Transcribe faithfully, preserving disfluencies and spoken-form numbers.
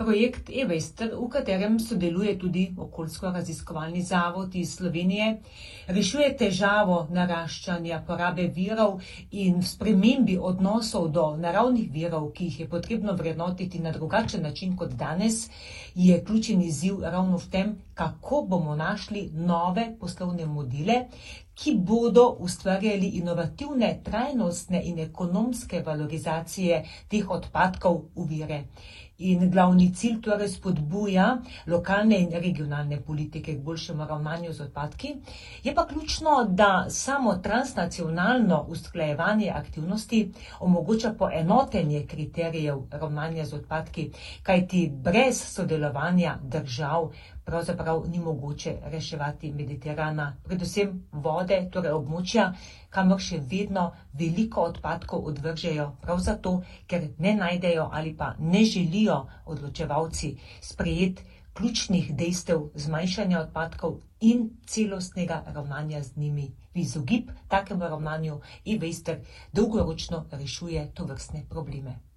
Projekt e-Waster, v katerem sodeluje tudi Okoljsko-raziskovalni zavod iz Slovenije, rešuje težavo naraščanja porabe virov in v spremembi odnosov do naravnih virov, ki jih je potrebno vrednotiti na drugačen način kot danes, je ključen izziv ravno v tem, kako bomo našli nove poslovne modele, ki bodo ustvarjali inovativne, trajnostne in ekonomske valorizacije teh odpadkov v vire. In glavni cilj torej spodbuja lokalne in regionalne politike k boljšemu ravnanju z odpadki. Je pa ključno, da samo transnacionalno usklajevanje aktivnosti omogoča poenotenje kriterijev ravnanja z odpadki, kajti brez sodelovanja držav pravzaprav ni mogoče reševati Mediterana, predvsem vode, torej območja, kamor še vedno veliko odpadkov odvržejo, prav zato, ker ne najdejo ali pa ne želijo odločevalci sprejeti ključnih dejstev zmanjšanja odpadkov in celostnega ravnanja z njimi. V izogib takemu ravnanju e-Waster dolgoročno rešuje tovrstne probleme.